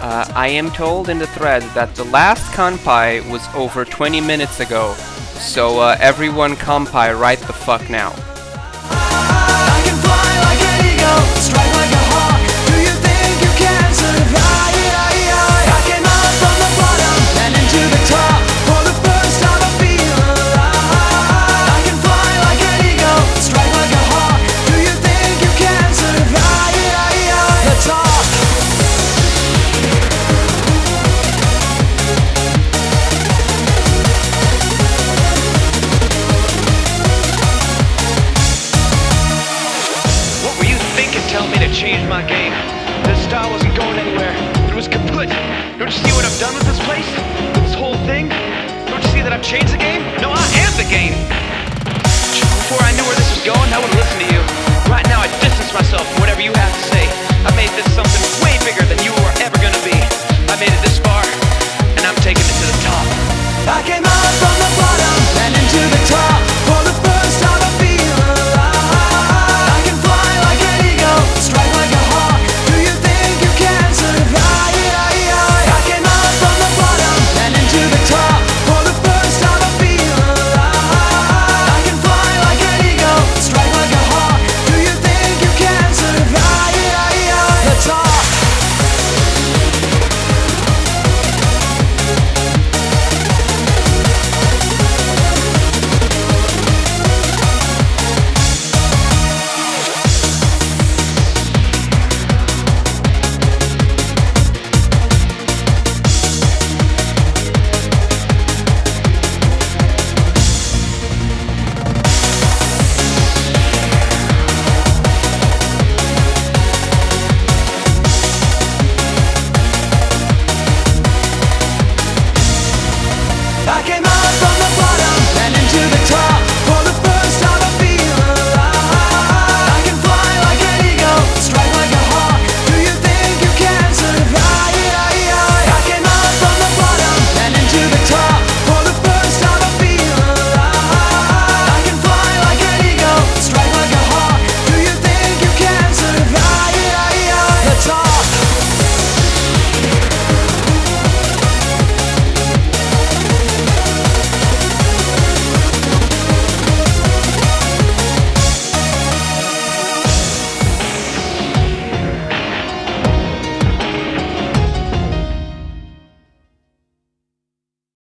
I am told in the thread that the last Kanpai was over 20 minutes ago, so everyone Kanpai right the fuck now. I can fly like an eagle, strike like a hawk. Do you think you can survive? I came out from the bottom and into the top. For the first time I feel alive. I can fly like an eagle, strike like a hawk. Do you think you can survive? Let's talk. Tell me to change my game. This style wasn't going anywhere. It was kaput. Don't you see what I've done with this place? With this whole thing? Don't you see that I've changed the game? No, I am the game. Before I knew where this was going, I wouldn't listen to you. Right now, I distance myself from whatever you have to say. I made this something way bigger than you were ever gonna be. I made it this